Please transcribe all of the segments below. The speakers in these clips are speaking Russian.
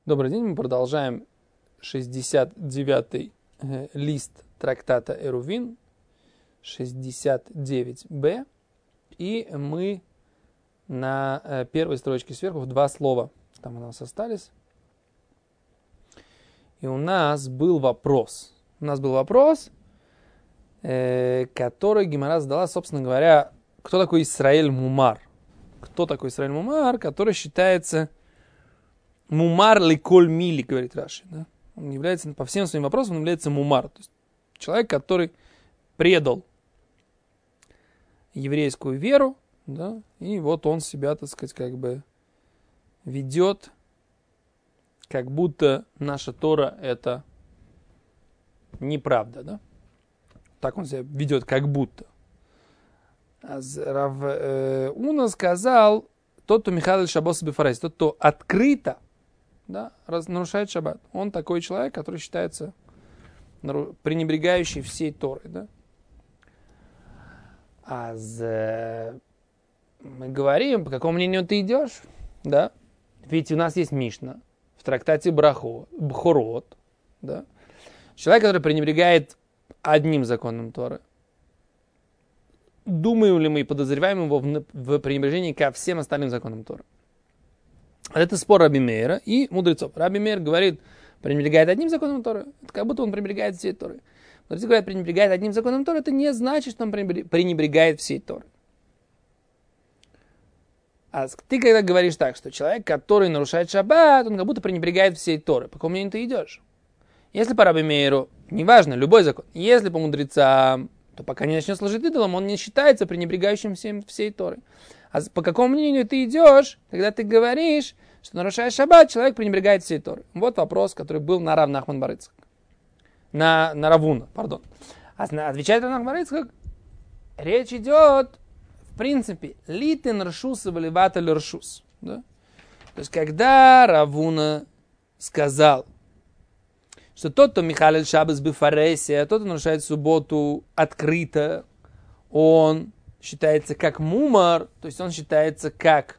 Добрый день, мы продолжаем 69-й лист трактата Эрувин, 69b, и мы на первой строчке сверху в два слова, там у нас остались. И у нас был вопрос, который Гемара задала, собственно говоря, кто такой Исраэль Мумар? Кто такой Исраэль Мумар, который считается Мумар леколь мили, говорит Раши. Да? Он является, по всем своим вопросам, он является мумар. То есть человек, который предал еврейскую веру, да, и вот он себя, так сказать, как бы ведет, как будто наша Тора это неправда, да? Так он себя ведет, как будто. Рав Уна сказал, тот, кто Михаил Шабос Бефарес, тот, кто открыто, да, нарушает шаббат. Он такой человек, который считается пренебрегающий всей Торой. Да? Мы говорим, по какому мнению ты идешь? Да? Ведь у нас есть Мишна в трактате Бхорот. Да? Человек, который пренебрегает одним законом Торы. Думаем ли мы и подозреваем его в пренебрежении ко всем остальным законам Торы? Это спор Раби Меира и мудрецов. Раби Меир говорит, пренебрегает одним законом Торы, это как будто он пренебрегает всей Торой. Мудрецы говорят, пренебрегает одним законом Торы, это не значит, что он пренебрегает всей Торой. А ты когда говоришь так, что человек, который нарушает шаббат, он как будто пренебрегает всей Торой, по какому мнению ты идешь? Если по Раби Меиру, неважно, любой закон, если по мудрецам, то пока не начнет служить идолам, он не считается пренебрегающим всей Торой. А по какому мнению ты идешь, когда ты говоришь, что нарушая шаббат, человек пренебрегает всей Торой? Вот вопрос, который был на Рав Нахман бар Ицхак. На Равуна, пардон. Отвечает Рав Нахман бар Ицхак, речь идет, в принципе, литен ршус и валиватель ршус. Да? То есть, когда Равуна сказал, что тот, кто Михалель Шаббас Бефаресе, тот, кто нарушает субботу открыто, он считается как мумар, то есть он считается как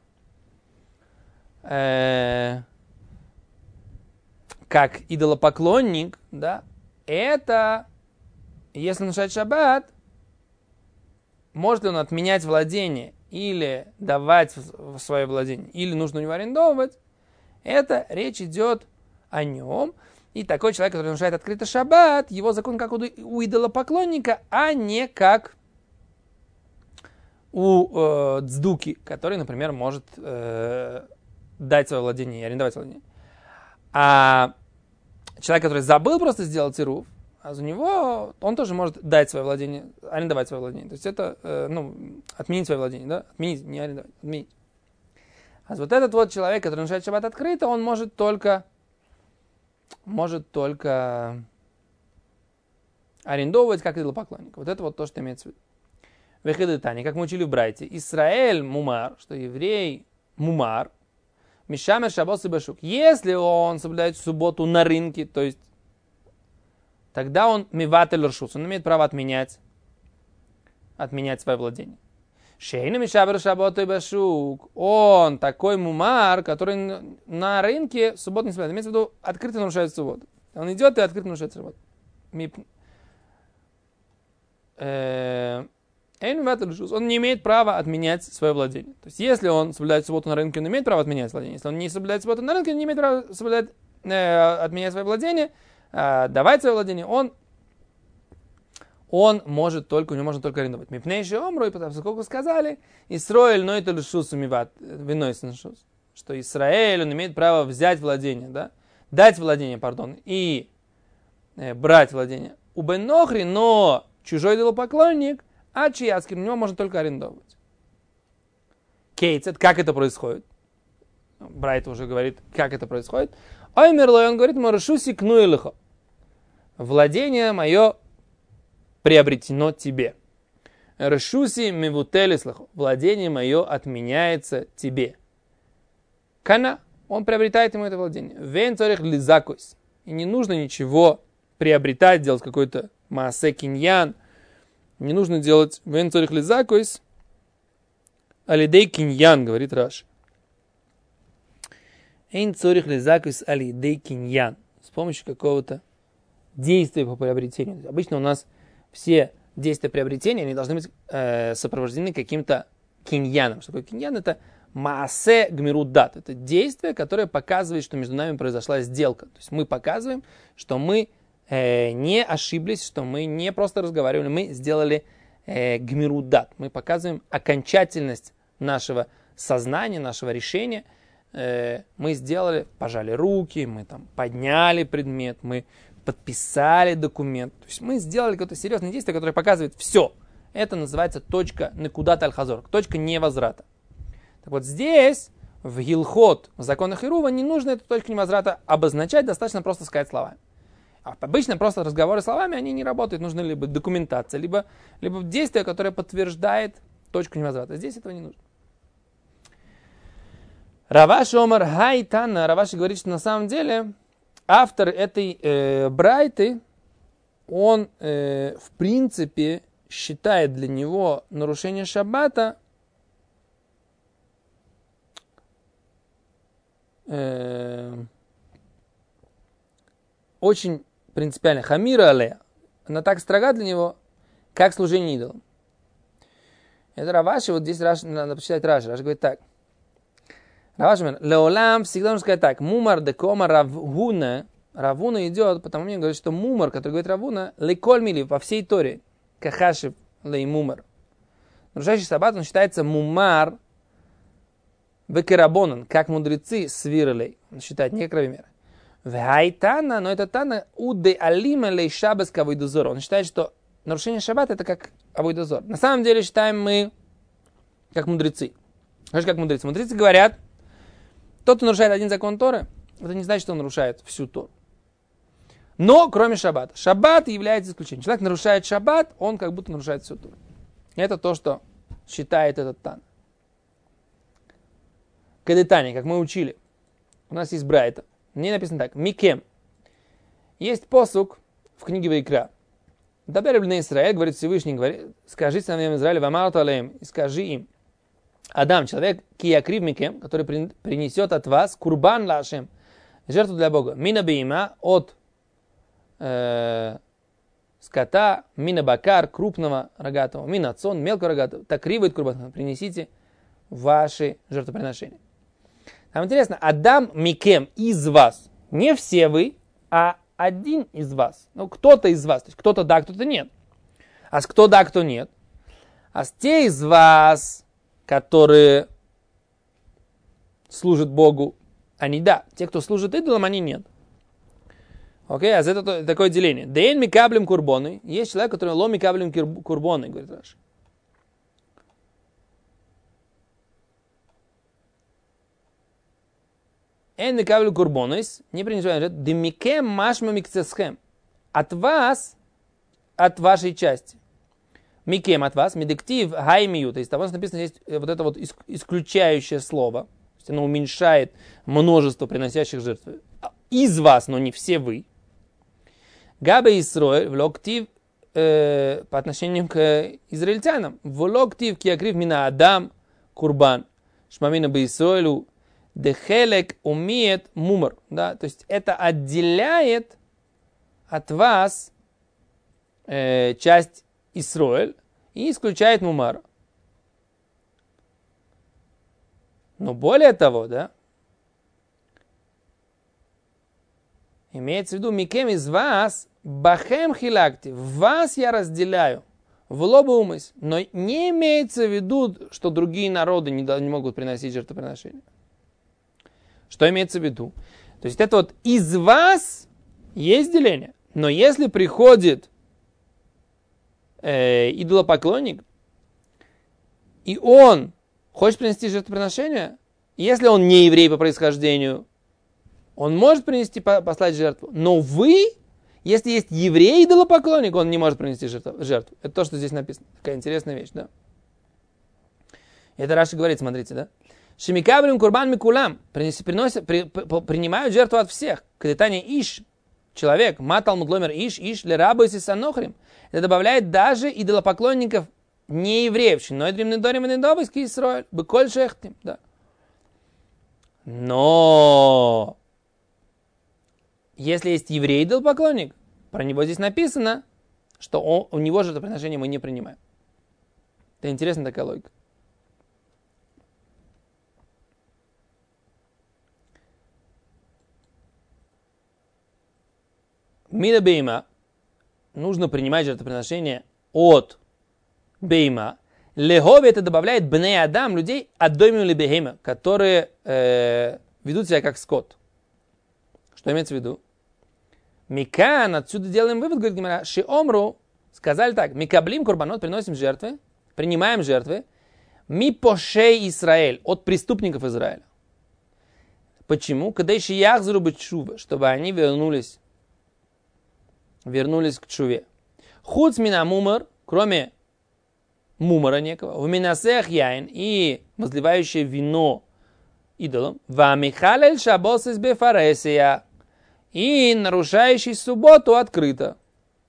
идолопоклонник, да, это, если нарушает шаббат, может ли он отменять владение или давать в свое владение, или нужно у него арендовывать, это речь идет о нем. И такой человек, который нарушает открыто шаббат, его закон как у идолопоклонника, а не как у цдуки, который, например, может дать свое владение и арендовать свое владение. А человек, который забыл просто сделать ирув, а у него он тоже может дать свое владение, арендовать свое владение. То есть это, отменить свое владение, да? Отменить, не арендовать, отменить. А вот этот вот человек, который нарушает шаббат открыто, он может только арендовывать как идолопоклонник. Вот это вот то, что имеется в виду. Вехедетани, как мы учили в Брайте, Исраэль мумар, что еврей мумар, мишамер шаббос и башук. Если он соблюдает субботу на рынке, то есть тогда он миватель ршус, он имеет право отменять свое владение. Шейна мишамер шаббот и башук, он такой мумар, который на рынке субботу не соблюдает. Имеется в виду, открыто нарушает субботу. Он идет и открыто нарушает субботу. Он не имеет права отменять свое владение. То есть, если он соблюдает субботу на рынке, он имеет право отменять владение. Если он не соблюдает субботу на рынке, он не имеет права отменять свое владение, давать свое владение, он может только, у него можно только арендовать. Мипнейший омру, и потому что, сколько сказали, Исраэль, но это лишус умиват, что Исраэль, он имеет право взять владение, да? Дать владение, и брать владение. У Бен-Нохри, но чужой идолопоклонник, а чияцкий, у него можно только арендовать. Кейтсет, как это происходит? Брайт уже говорит, как это происходит. Оймерлой, он говорит, маршуси кнуэлихо. Владение мое приобретено тебе. Решуси мивутелислахо. Владение мое отменяется тебе. Кана, он приобретает ему это владение. Вен цорих лизакойс. И не нужно ничего приобретать, делать какой-то маасе киньян. Не нужно делать вен цорих лизакойс. Алидей киньян, говорит Раши. Эйн цорих лизакус али дей киньян. С помощью какого-то действия по приобретению. Обычно у нас все действия приобретения, они должны быть сопровождены каким-то киньяном. Что такое киньян? Это маасе гмирут дат. Это действие, которое показывает, что между нами произошла сделка. То есть мы показываем, что мы не ошиблись, что мы не просто разговаривали, мы сделали гмирут дат. Мы показываем окончательность нашего сознания, нашего решения. Мы сделали, пожали руки, мы там подняли предмет, мы подписали документ. То есть мы сделали какое-то серьезное действие, которое показывает все. Это называется точка некудат аль-хазор, точка невозврата. Так вот здесь, в Гилхот, в законах Ирува, не нужно эту точку невозврата обозначать, достаточно просто сказать словами. А обычно просто разговоры словами, они не работают. Нужна либо документация, либо действие, которое подтверждает точку невозврата. Здесь этого не нужно. Раваши Омар Хайтана. Раваши говорит, что на самом деле автор этой брайты, он в принципе считает для него нарушение шаббата очень принципиально. Хамира алея. Она так строга для него, как служение идолам. Это Раваши, вот здесь надо почитать Раши. Раши говорит так. Раваши говорит, леолам всегда нужно сказать так. Мумар декома равуна. Равуна идет, потому что мне говорит, что мумар, который говорит равуна, леколь мили, по всей Торе, кахашев лей мумар. Нарушающий шаббат, он считается мумар векерабонан, как мудрецы свиралей. Он считает не как равимер. Вхайтана, но это тана уде алима лей шаббас к авойдозору. Он считает, что нарушение шаббата это как авойдозор. На самом деле считаем мы как мудрецы. Знаешь, как мудрецы? Мудрецы говорят, тот, кто нарушает один закон Торы, это не значит, что он нарушает всю Тору. Но кроме шаббата. Шаббат является исключением. Человек нарушает шаббат, он как будто нарушает всю Тору. Это то, что считает этот тан. Кадетани, как мы учили. У нас есть брайта. Мне написано так. Микем. Есть посук в книге Вайкра. Дабер ибн Исраэль, говорит Всевышний, говорит, скажи сыновьям Израиля, вамарту алеем, и скажи им, Адам, человек, киякрив микем, который принесет от вас курбан лашем, жертву для Бога, мина бейма, от скота, мина бакар, крупного рогатого, мина цон, мелкого рогатого, так кривает курбан, принесите ваши жертвоприношения. Там интересно, Адам микем из вас, не все вы, а один из вас, ну кто-то из вас, то есть кто-то да, кто-то нет. А с кто да, кто нет? А с те из вас, которые служат Богу, они да. Те, кто служит идолам, они нет. Окей, а это такое деление. Дейн микаблем курбоны. Есть человек, который ло микаблем курбоны, говорит Раши. Эн микаблем курбонес. Не принижаем. Демикем машма микцесхем. От вас, от вашей части. Микем от вас, медиктив хаймию, то есть там написано здесь вот это вот исключающее слово, то есть оно уменьшает множество приносящих жертв. Из вас, но не все вы. Габе Исроэль, влоктив по отношению к израильтянам. Влоктив киакрив мина Адам курбан. Шмамина бы Исроэлю дехелек умеет мумар. Да? То есть это отделяет от вас часть Исроэль и исключает мумар. Но более того, да, имеется в виду, микем из вас, бахем хилакти, вас я разделяю, в лобумыс, но не имеется в виду, что другие народы не могут приносить жертвоприношения. Что имеется в виду? То есть это вот из вас есть деление, но если приходит идолопоклонник, и он хочет принести жертвоприношение, если он не еврей по происхождению, он может принести, послать жертву. Но вы, если есть еврей идолопоклонник, он не может принести жертву. Это то, что здесь написано. Такая интересная вещь, да? Это Раши говорит, смотрите, да? Шемикаблим курбан микулам. Принимают жертву от всех. Кадетани иш. Человек, матал мудломер иш лерабойс и санохрим. Это добавляет даже идолопоклонников не евреев. Но и дрим недорим и недобойский Исроэль. Беколь шехтим. Да. Но если есть еврей-идолопоклонник, про него здесь написано, что у него жертвоприношение мы не принимаем. Это интересная такая логика. Мида бейма. Нужно принимать жертвоприношение от бейма. Легови это добавляет бней адам, людей от доймим или бехема, которые ведут себя как скот. Что имеется в виду? Микан, отсюда делаем вывод, говорит Гемара, шиомру, сказали так, микаблим курбанот, приносим жертвы, принимаем жертвы, ми пошей Исраэль, от преступников Израиля. Почему? Когда еще яхзру быть чува, чтобы они вернулись к чуве. Хуц мина мумар, кроме мумара некого, в минасех яин и возливающее вино идолом, ва михалель шабос из бефаресия, и нарушающий субботу открыто.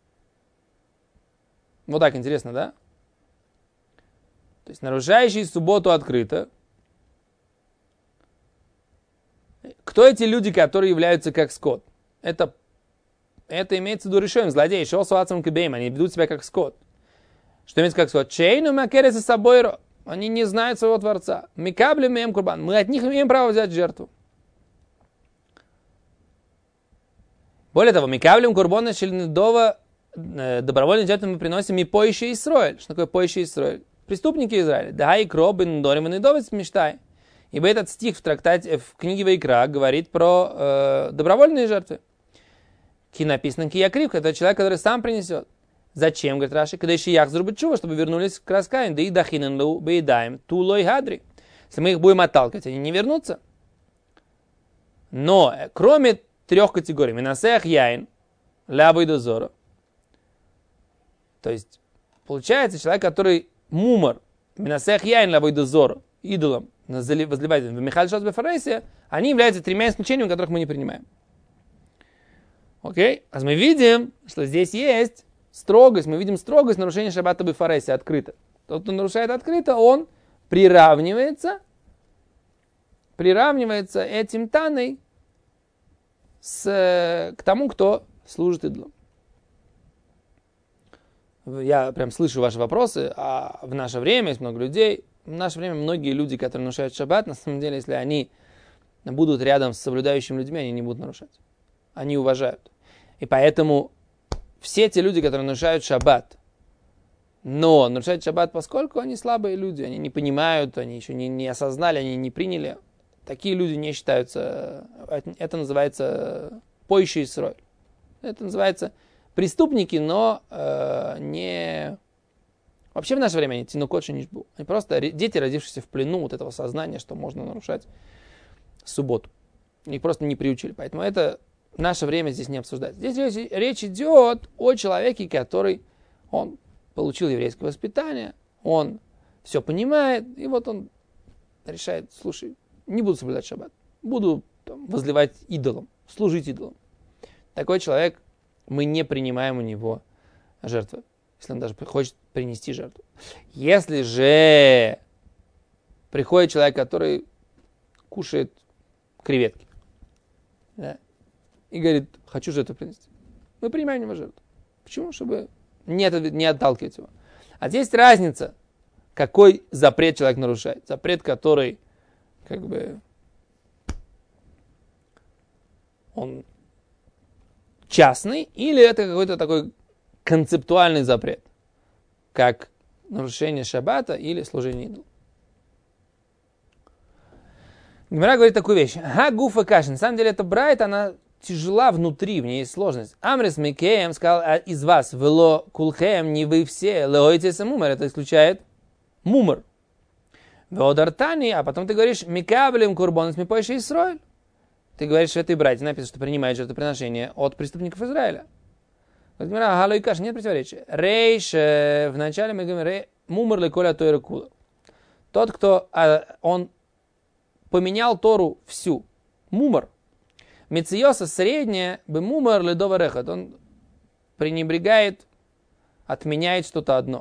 Вот так интересно, да? То есть нарушающий субботу открыто. Кто эти люди, которые являются как скот? Это имеется в виду решением. Злодеи, шел с вацом кебейм, они ведут себя как скот. Что имеется как скот? Чейну макерес собой. Они не знают своего Творца. Микаблем имеем курбан. Мы от них имеем право взять жертву. Более того, микаблем курбана шельнедова добровольные жертвы мы приносим и поющий Исраэль. Что такое поющий Исраэль? Преступники Израиля. Да и кробин дорим и недовец мечтай. Ибо этот стих в книге Вайкра говорит про добровольные жертвы. Ки написано ки якрив, это человек, который сам принесет. Зачем, говорит Раши, когда еще яхзру быть чува, чтобы вернулись к раскаянию. Да и дахинен лу бейдаем тулой хадри. Если мы их будем отталкивать, они не вернутся. Но, кроме 3 категорий, минасех яин, лябой дозора. То есть, получается, человек, который мумар, минасех яин, лябой дозора, идолом, возливает в Михаль Шос Бефаресия, они являются 3 исключениями, которых мы не принимаем. Окей? А мы видим, что здесь есть строгость. Мы видим строгость нарушения Шаббата Бефаресия открыто. Тот, кто нарушает открыто, он приравнивается этим таной к тому, кто служит идолам. Я прям слышу ваши вопросы, а в наше время есть много людей. В наше время многие люди, которые нарушают шаббат, на самом деле, если они будут рядом с соблюдающими людьми, они не будут нарушать. Они уважают. И поэтому все те люди, которые нарушают шаббат, но нарушают шаббат, поскольку они слабые люди, они не понимают, они еще не осознали, они не приняли, такие люди не считаются, это называется поющий Исраэль. Это называется преступники, но не... Вообще в наше время они тинукот шенишбу. Они просто дети, родившиеся в плену вот этого сознания, что можно нарушать субботу. Их просто не приучили. Поэтому это в наше время здесь не обсуждается. Здесь речь идет о человеке, который, он получил еврейское воспитание, он все понимает, и вот он решает, слушай, не буду соблюдать шаббат, буду возливать идолам, служить идолам. Такой человек, мы не принимаем у него жертвы, если он даже хочет принести жертву. Если же приходит человек, который кушает креветки, да, и говорит, хочу жертву принести, мы принимаем у него жертву. Почему? Чтобы не отталкивать его. А здесь разница, какой запрет человек нарушает. Запрет, который он частный, или это какой-то такой концептуальный запрет, как нарушение шаббата или служение идолу. Гемара говорит такую вещь. Гуфа каши. На самом деле эта брайт, она тяжела внутри, в ней есть сложность. Амрис Микеем сказал, из вас вело кулхеем, не вы все, леойтеса мумар, это исключает мумар. Веодартани, а потом ты говоришь, микаблем курбонос мипойши Исраэль. Ты говоришь, в этой брайте написано, что принимает жертвоприношение от преступников Израиля. Галой каш, нет противоречия. Рейш, в начале мы говорим, мумар леколя тойра кула. Тот, кто, он поменял Тору всю. Мумар. Мециоса средняя, бы мумар ледова рехат. Он пренебрегает, отменяет что-то одно.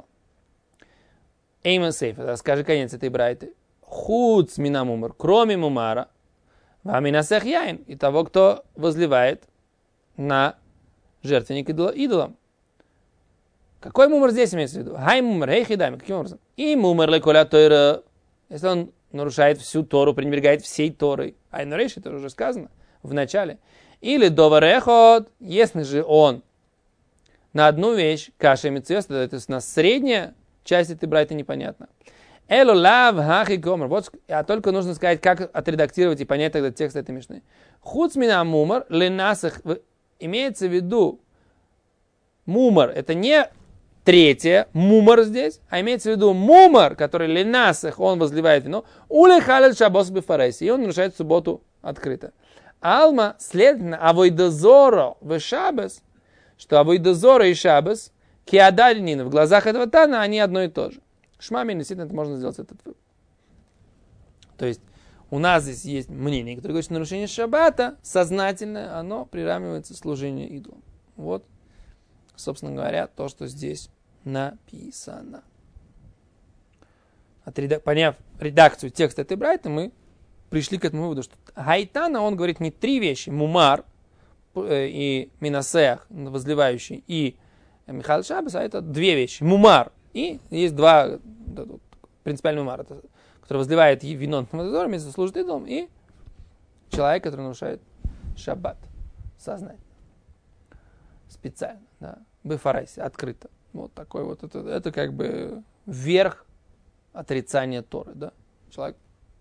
Эйман сейф, скажи конец этой брайты. Худ мина мумар, кроме мумара, Ваминасех яин, и того, кто возливает на жертвенник идолам. Какой мумар здесь имеется в виду? Хай мумар, хей хидами. Каким образом? И мумар леколя тойра, если он нарушает всю Тору, пренебрегает всей Торой. Айнурейш, это уже сказано в начале. Или доварехот, если же он на одну вещь, каша митцвес, то есть на средняя часть этой брайты непонятно. Элу лав хахи гомер. Вот, а только нужно сказать, как отредактировать и понять тогда текст этой мишны. Хуцмина мумар ленасах, имеется в виду мумар, это не третье, мумар здесь, а имеется в виду мумар, который ленасах, он возливает вино, улехалет шабос бифарейси, и он нарушает субботу открыто. Алма, следовательно, авойдозоро в шабес, что авойдозоро и шабес, киадальнина, в глазах этого Тана, они одно и то же. Шмамин, действительно, это можно сделать этот вывод. То есть, у нас здесь есть мнение, которое говорит, что нарушение шаббата сознательное, оно приравнивается служению идолам. Вот, собственно говоря, то, что здесь написано. Поняв редакцию текста этой брайты, мы пришли к этому выводу, что Гайтана, он говорит не три вещи, мумар и минасех, возливающий, и Михаил Шабас, а это две вещи. Мумар. И есть два принципиальных мумара, который возливает вино на Мазор, вместо служит идолом, и человек, который нарушает шаббат сознательно. Специально, да. Бефарайси, открыто. Вот такой вот, это как бы верх отрицания Торы, да. Человек.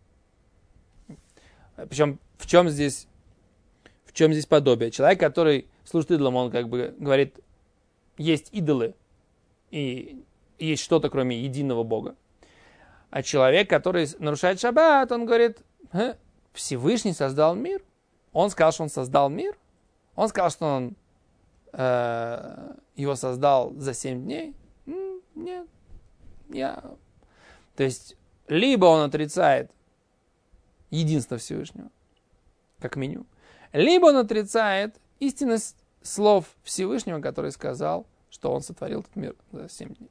Причем в чем здесь подобие? Человек, который служит идолам, он как бы говорит, есть идолы, и есть что-то, кроме единого Бога. А человек, который нарушает шаббат, он говорит, Всевышний создал мир. Он сказал, что он создал мир. Он сказал, что он его создал за 7 дней. Нет. То есть, либо он отрицает единство Всевышнего, как минимум, либо он отрицает истинность слов Всевышнего, который сказал, что он сотворил этот мир за 7 дней.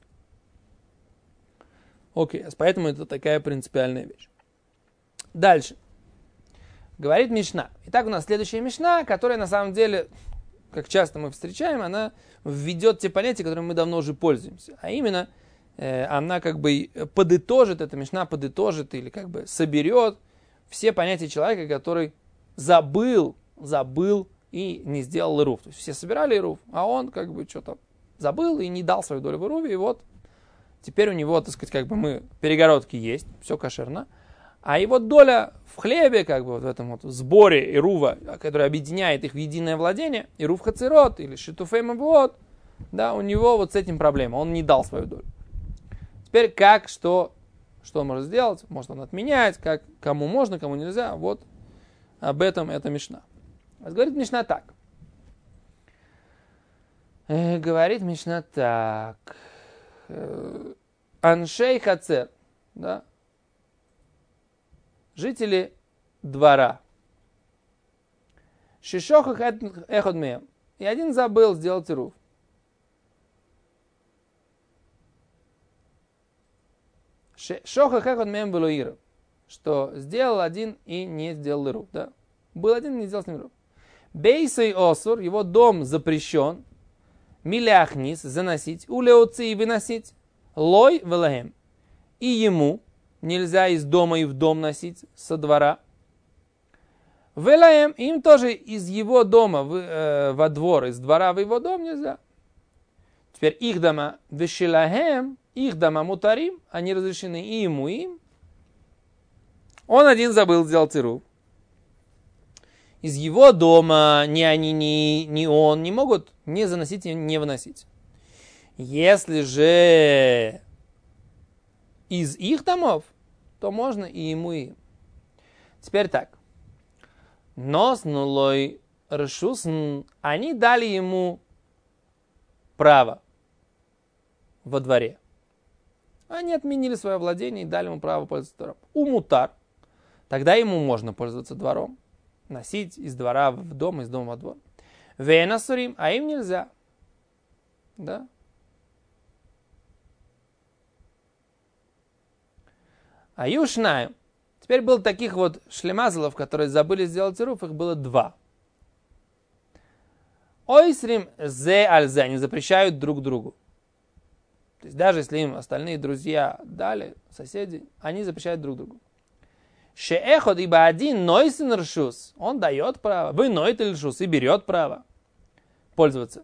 Окей, поэтому это такая принципиальная вещь. Дальше. Говорит Мишна. Итак, у нас следующая Мишна, которая на самом деле, как часто мы встречаем, она введет те понятия, которыми мы давно уже пользуемся. А именно, она как бы подытожит, эта Мишна подытожит или как бы соберет все понятия человека, который забыл и не сделал ирув. То есть все собирали ирув, а он как бы что-то забыл и не дал свою долю в ируве, и вот теперь у него, так сказать, как бы перегородки есть, все кошерно, а его доля в хлебе, как бы вот в этом вот сборе ирува, который объединяет их в единое владение, ирув хацерот или шитуфей мавуот, да, у него вот с этим проблема, он не дал свою долю. Теперь как, что он может сделать? Может он отменять, как, кому можно, кому нельзя, вот об этом эта Мишна. Говорит Мишна так. Говорит Мишна так. Аншей хацер, да, жители двора. Шишохах эход меем. И один забыл сделать ирув. Шохах эход меем было ирув. Что сделал один и не сделал ирув, да. Был один и не сделал с ним ирув. Бейсей осур, его дом запрещен. Миляхнис, заносить. Улеоци, выносить. Лой велахем. И ему нельзя из дома и в дом носить со двора. Велахем, им тоже из его дома во двор, из двора в его дом нельзя. Теперь их дома вешилахем, их дома мутарим, они разрешены и ему, и им. Он один забыл сделать ирув. Из его дома ни они, ни он не могут не заносить и не выносить. Если же из их домов, то можно и ему, и им. Теперь так. Нос нулой решусн, они дали ему право во дворе. Они отменили свое владение и дали ему право пользоваться двором. Умутар. Тогда ему можно пользоваться двором. Носить из двора в дом, из дома во двор. Венасурим, а им нельзя. Да? А юшнаю. Теперь было таких вот шлемазлов, которые забыли сделать ируф, их было 2. Ойсрим зе альзе, они запрещают друг другу. То есть даже если им остальные друзья дали, соседи, они запрещают друг другу. Шеэхот ибо один нойсен ршус, он дает право, вы нойт ршус и берет право пользоваться.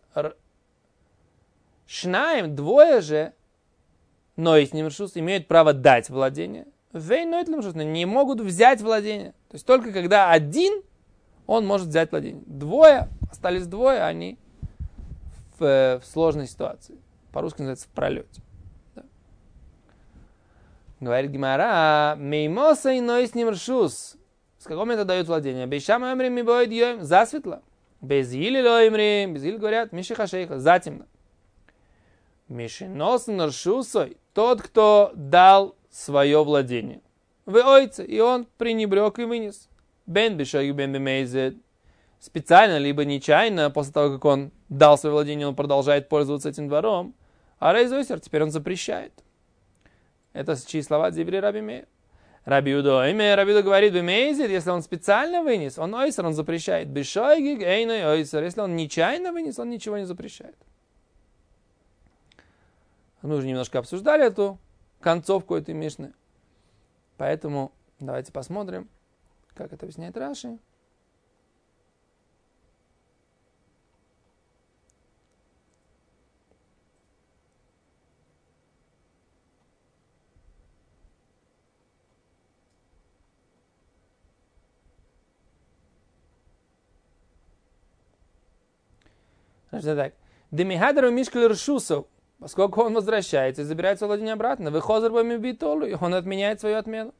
Шнаем, 2 же, нойсен ршус, имеют право дать владение. Вей нойт ршус, не могут взять владение. То есть только когда один, он может взять владение. 2, остались 2, они в сложной ситуации. По-русски называется в пролете. Да. Говорит Гемара, меймоса и нойс ним ршус. С какого момента дают владение? Бейшам эмрим ми боид йоим, засветло. Без или лоимрим, без или говорят, миши хашейха, затемно. Миши носен ршусой, тот, кто дал свое владение. Вы ойце, и он пренебрег и вынес. Бен бешой бен бемейзет. Специально, либо нечаянно, после того, как он дал свое владение, он продолжает пользоваться этим двором. А рейзойсер теперь он запрещает. Это чьи слова Диври Раби Меир. Раби Юдо говорит, бемейзет, если он специально вынес, он ойсер, он запрещает. Бешойгиг эйной ойсер. Если он нечаянно вынес, он ничего не запрещает. Мы уже немножко обсуждали эту концовку этой мишны. Поэтому давайте посмотрим, как это объясняет Раши. Значит, так. Демихадару мишкаль ршусов, поскольку он возвращается и забирает свое владение обратно, выхозер бами битолу, и он отменяет свою отмену.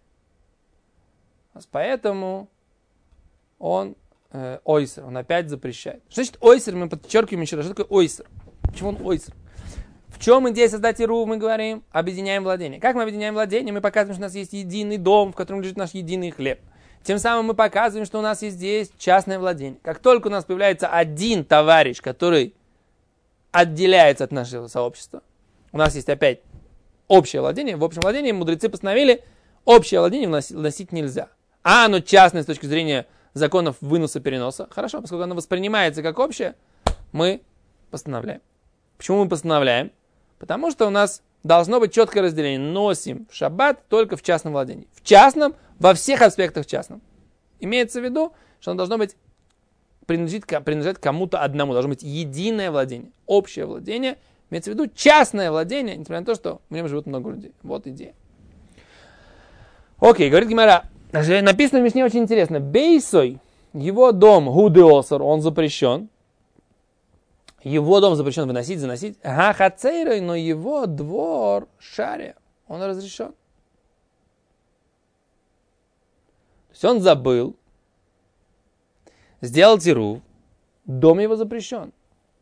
Поэтому он ойсер, он опять запрещает. Что значит ойсер? Мы подчеркиваем еще раз, что такое ойсер? Почему он ойсер? В чем идея создать ирув, мы говорим, объединяем владение. Как мы объединяем владение? Мы показываем, что у нас есть единый дом, в котором лежит наш единый хлеб. Тем самым мы показываем, что у нас есть здесь частное владение. Как только у нас появляется один товарищ, который отделяется от нашего сообщества, у нас есть опять общее владение. В общем владении мудрецы постановили, общее владение вносить нельзя. А оно частное с точки зрения законов выноса-переноса. Хорошо, поскольку оно воспринимается как общее, мы постановляем. Почему мы постановляем? Потому что у нас должно быть четкое разделение. Носим в шаббат только в частном владении. В частном, во всех аспектах частном. Имеется в виду, что оно должно быть принадлежать кому-то одному. Должно быть единое владение, общее владение. Имеется в виду частное владение, несмотря на то, что в нем живут много людей. Вот идея. Окей, говорит Гемара. Написано в Мишне очень интересно. Бейсой, его дом, гудеосор, он запрещен. Его дом запрещен выносить, заносить. Хацейрой, но его двор, шаря, он разрешен. То есть он забыл, сделал тирув, дом его запрещен.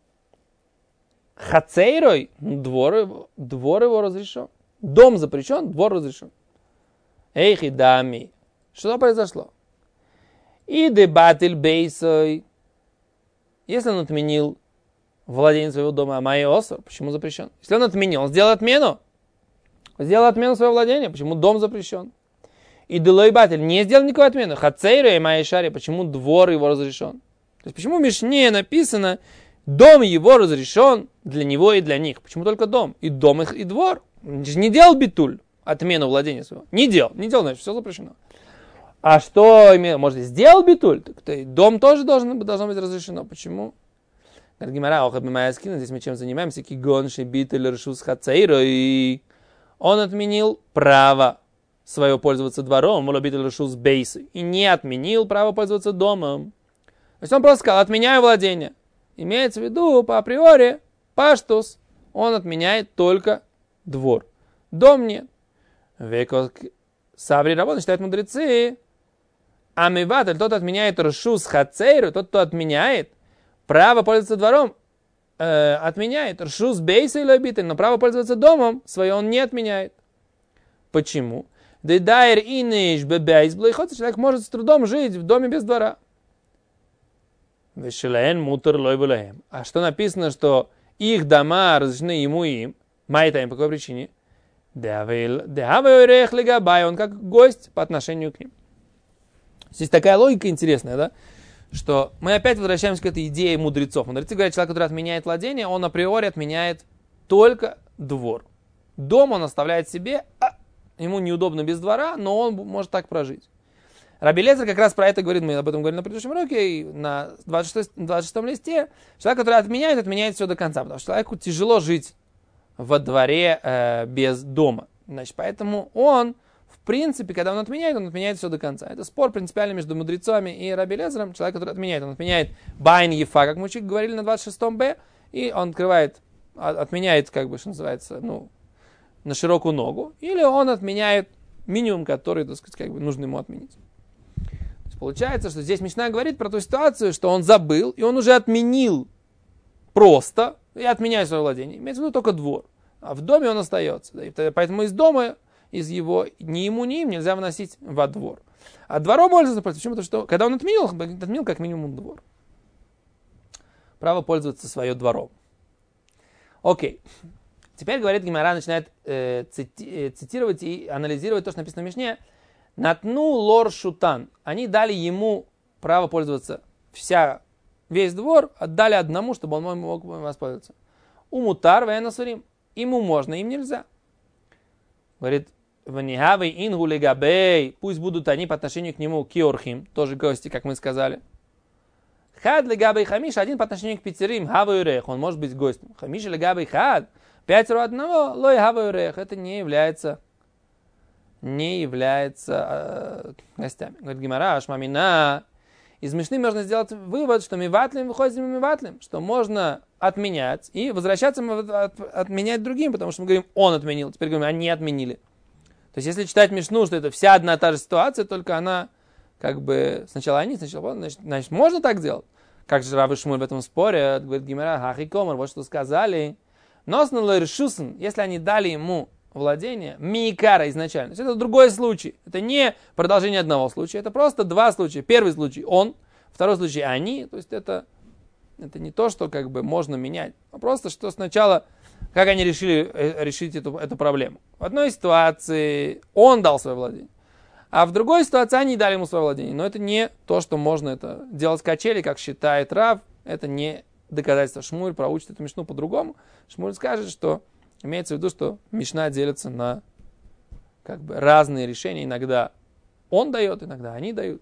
Хацейрой, двор его разрешен. Дом запрещен, двор разрешен. Эйхи дами. Что произошло? И дебатель бейсой. Если он отменил владение своего дома, а майя осор, почему запрещен? Если он отменил, он сделал отмену своего владения, почему дом запрещен? И делой батель не сделал никакой отмены. Хацейру и майя шари, почему двор его разрешен? То есть почему в Мишне написано, дом его разрешен для него и для них? Почему только дом? И дом их, и двор. Он же не делал битуль, отмену владения своего. Не делал, значит, все запрещено. А что, может, сделал битуль? Так дом тоже должно быть разрешено. Почему? Говорит Гемара, здесь мы чем занимаемся? Кигонши битуль ршус хацейро. И он отменил право свое пользоваться двором, битуль ршус бейсы. И не отменил право пользоваться домом. То есть он просто сказал, отменяю владение. Имеется в виду, по априори, паштус, он отменяет только двор. Дом нет. Векот сабри работа, считают мудрецы. Амиватель, тот отменяет ршус хацейру, тот, кто отменяет право пользоваться двором, отменяет ршус бейса или обитель, но право пользоваться домом свое он не отменяет. Почему? Дайр иниш бебейс блейхот, человек может с трудом жить в доме без двора. Вешелен мутер лой булаем. А что написано, что их дома разрешены ему и им? Майта им по какой причине? Он как гость по отношению к ним. Здесь такая логика интересная, да? Что мы опять возвращаемся к этой идее мудрецов. Мудрецы говорят, человек, который отменяет владение, он априори отменяет только двор. Дом он оставляет себе, ему неудобно без двора, но он может так прожить. Раби Элиэзер как раз про это говорит, мы об этом говорили на предыдущем уроке, и на 26 листе. Человек, который отменяет все до конца, потому что человеку тяжело жить во дворе без дома. Значит, поэтому он, в принципе, когда он отменяет все до конца. Это спор принципиальный между мудрецами и Раби Элиэзером. Человек, который он отменяет байн ефа, как мы говорили на 26-м и он отменяет, как бы, что называется, на широкую ногу, или он отменяет минимум, который, так сказать, как бы нужно ему отменить. То есть получается, что здесь Мишна говорит про ту ситуацию, что он забыл, и он уже отменил просто, и отменяет свое владение. Имеется в виду только двор. А в доме он остается. Да, и поэтому из дома, из его, ни ему, ни им нельзя выносить во двор. А двором пользоваться, почему? Потому что, когда он отменил как минимум двор. Право пользоваться свое двором. Окей. Теперь, говорит Гемара, начинает цитировать и анализировать то, что написано в Мишне. Натну лор шутан. Они дали ему право пользоваться весь двор, отдали одному, чтобы он мог воспользоваться. Умутар венасурим. Ему можно, им нельзя. Говорит, ванихавей ингу легабей. Пусть будут они по отношению к нему киорхим, тоже гости, как мы сказали. Хад легабей хамиш, один по отношению к пятерим, хаваюрех, он может быть гостем. Хамиш легабей хад. 5 одного, лой хаваюрех, это не является гостями. Говорит Гемара, ашмамина. Из Мишны можно сделать вывод, что миватлим выходит из миватлим, что можно отменять и возвращаться отменять другим, потому что мы говорим, он отменил, теперь говорим, они отменили. То есть, если читать Мишну, что это вся одна та же ситуация, только она как бы сначала они, сначала он, значит, можно так делать. Как же Рав и Шмуль в этом споре, говорит Гемара, хахи комар, вот что сказали. Носно лойршусен, если они дали ему владение, миикара изначально. То есть это другой случай. Это не продолжение одного случая, это просто два случая. Первый случай он, второй случай они. То есть это не то, что как бы можно менять, а просто что сначала, как они решили решить эту проблему. В одной ситуации он дал свое владение, а в другой ситуации они дали ему свое владение. Но это не то, что можно это делать качели, как считает Рав. Это не доказательство. Шмуль проучит эту Мишну по-другому. Шмуль скажет, что имеется в виду, что Мишна делится на как бы разные решения. Иногда он дает, иногда они дают.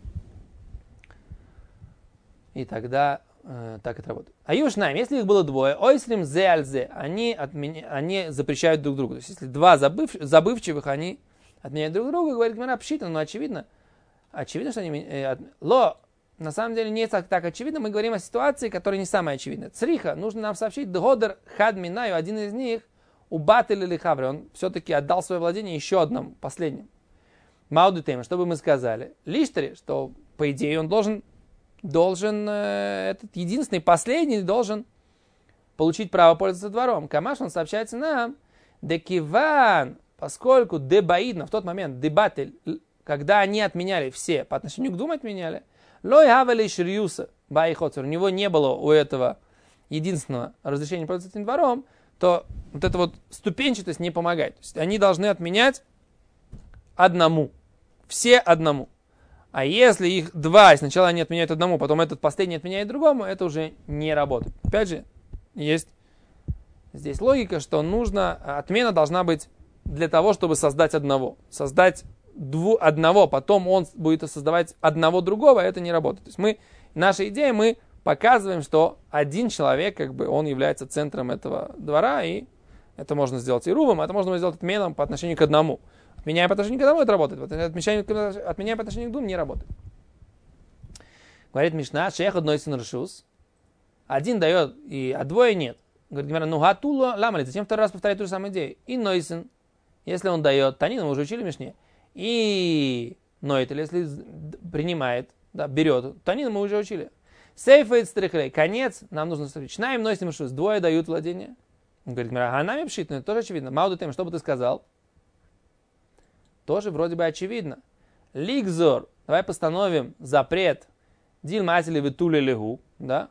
И тогда так это работает. А юшнаем, если их было двое, ойсрим зе альзе, они запрещают друг другу. То есть, если два забывчивых, они отменяют друг друга, говорит Гемара, пшита, но очевидно, что они... На самом деле не так очевидно, мы говорим о ситуации, которая не самая очевидная. Цриха, нужно нам сообщить, дгодер хад минаю, один из них, убатель или хаври, он все-таки отдал свое владение еще одному, последнему. Мауду тема, что бы мы сказали? Лиштери, что по идее он должен этот единственный, последний должен получить право пользоваться двором. Камаш, он сообщается нам, декиван, поскольку дебаидно, в тот момент дебатель, когда они отменяли все, по отношению к двум отменяли, лой хавали ширюса байхоцер, у него не было у этого единственного разрешения пользоваться этим двором, то вот эта вот ступенчатость не помогает. То есть они должны отменять одному, все одному. А если их два, и сначала они отменяют одному, потом этот последний отменяет другому, это уже не работает. Опять же, есть здесь логика, что отмена должна быть для того, чтобы создать одного. Создать одного, потом он будет создавать одного другого, это не работает. То есть наша идея, мы показываем, что один человек, как бы, он является центром этого двора, и это можно сделать ирувом, это можно сделать отменом по отношению к одному. Отменяя по отношению к одному, это работает. Отменяя по отношению к двум, не работает. Говорит Мишна, шех одной сын решус. Один дает, а двое нет. Говорит Гемара, гатуло ламали. Зачем второй раз повторять ту же самую идею? И нойсен, если он дает, танин, мы уже учили в Мишне. И нойтель, если принимает, да, берет, танин, мы уже учили. Сейфейт стрихлей, конец, нам нужно вступить. Шнаем нойсен решус. Двое дают владение. Говорит Гемара, нами пшит, но это тоже очевидно. Мауду тем, что бы ты сказал? Тоже вроде бы очевидно. Лигзор, давай постановим запрет. Дил матили витули лигу, да?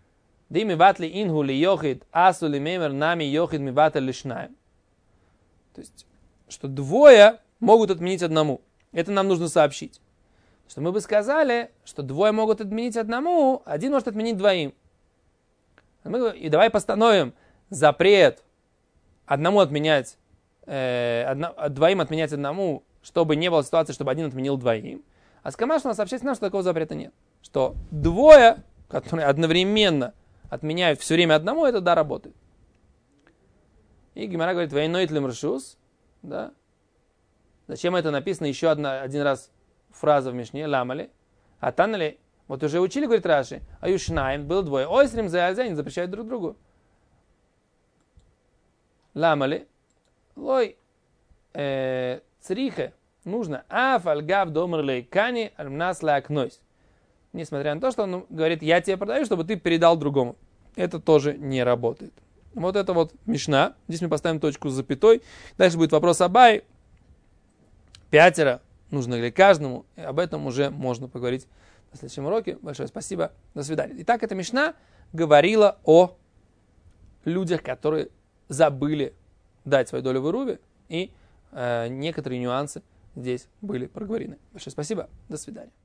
Дими ватли ингу ли йохид, асу ли мемер нами йохид ми ватли лишнаем. То То есть, что двое могут отменить одному. Это нам нужно сообщить. Что мы бы сказали, что двое могут отменить одному, один может отменить двоим. И давай постановим запрет одному отменять, двоим отменять одному, чтобы не было ситуации, чтобы один отменил двоим. А Скамаш у нас сообщает нам, что такого запрета нет. Что двое, которые одновременно отменяют все время одному, это да, работает. И Гемара говорит, войнойт лемршус, да. Зачем это написано еще один раз фраза в Мишне, ламали, а танали, вот уже учили, говорит Раши, аюшнаем, было двое, ойсрим заязя, они запрещают друг другу. Ламали, лой, црихе, нужно, афальгав домрлей кани альмнас лакнойс. Несмотря на то, что он говорит, я тебе продаю, чтобы ты передал другому. Это тоже не работает. Вот это вот Мишна. Здесь мы поставим точку с запятой. Дальше будет вопрос Абай. 5 нужно ли каждому. И об этом уже можно поговорить на следующем уроке. Большое спасибо. До свидания. Итак, эта Мишна говорила о людях, которые забыли дать свою долю в Ируве. И некоторые нюансы здесь были проговорены. Большое спасибо. До свидания.